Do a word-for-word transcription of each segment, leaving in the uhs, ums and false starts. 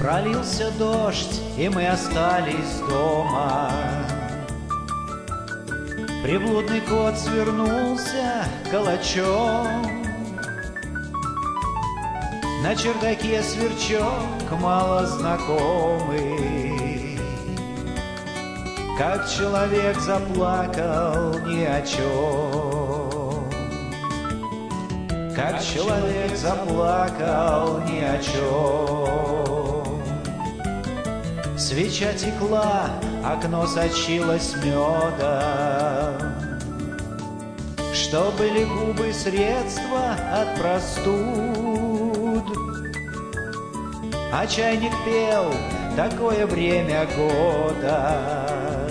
Пролился дождь, и мы остались дома. Приблудный кот свернулся калачом. На чердаке сверчок малознакомый, как человек заплакал ни о чем, как человек заплакал ни о чем. Свеча текла, окно сочилось медом. Что были губы средства от простуд, а чайник пел такое время года,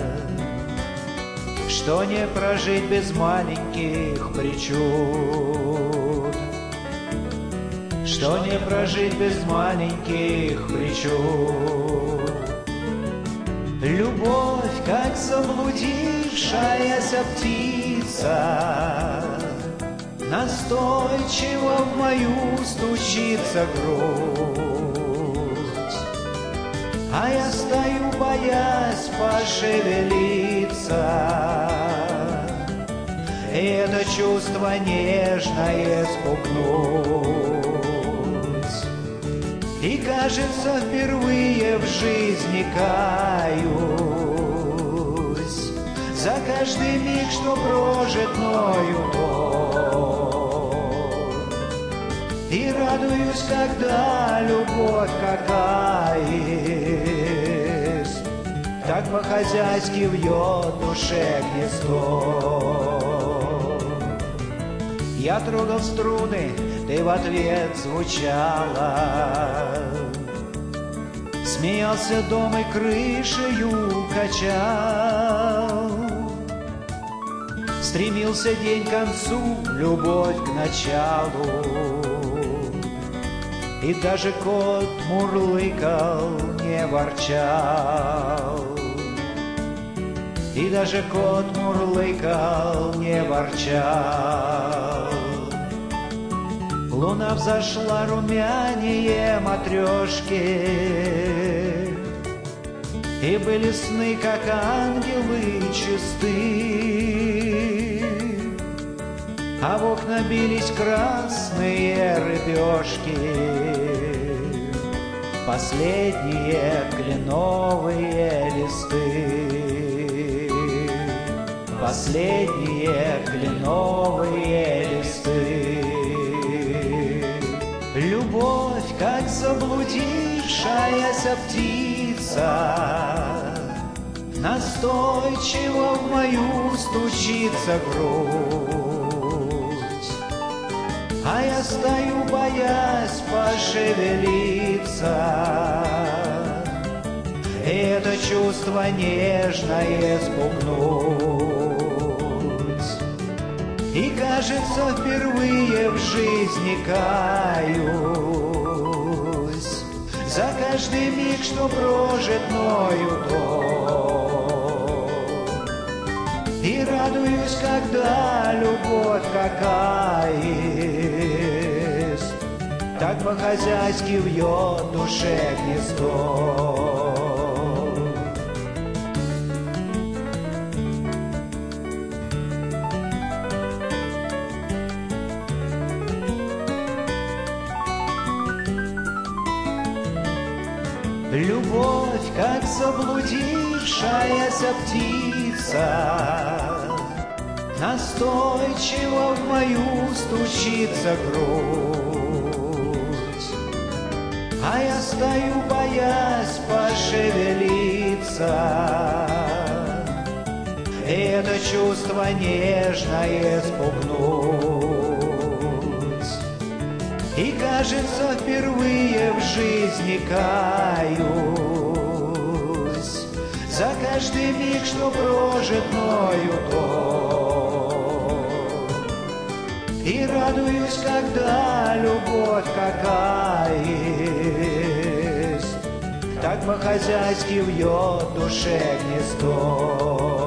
что не прожить без маленьких причуд, что не прожить без маленьких причуд. Любовь, как заблудившаяся птица, настойчиво в мою стучится грудь, а я стою, боясь пошевелиться, и это чувство нежное спугнуть. И, кажется, впервые в жизни каюсь за каждый миг, что прожит мною год. И радуюсь, когда любовь какая есть, так по-хозяйски вьет душе гнездо. Я трогал струны, ты в ответ звучала, смеялся дом и крышею качал. Стремился день к концу, любовь к началу, и даже кот мурлыкал, не ворчал. И даже кот мурлыкал, не ворчал. Луна взошла румянее матрешки, и были сны, как ангелы, чисты, а в окна бились красные рыбешки, последние кленовые листы, последние кленовые листы. Любовь, как заблудившаяся птица, настойчиво в мою стучится грудь, а я стою, боясь пошевелиться, и это чувство нежное спугнуть. И, кажется, впервые в жизни каюсь за каждый миг, что прожит мною год. И радуюсь, когда любовь какая есть, так по-хозяйски вьет душе гнездо. Любовь, как заблудившаяся птица, настойчиво в мою стучится грудь, а я стою, боясь пошевелиться, и это чувство нежное спугнуть. И, кажется, впервые в жизни каюсь за каждый миг, что прожит мною год. И радуюсь, когда любовь какая есть, так по-хозяйски вьет душе гнездо.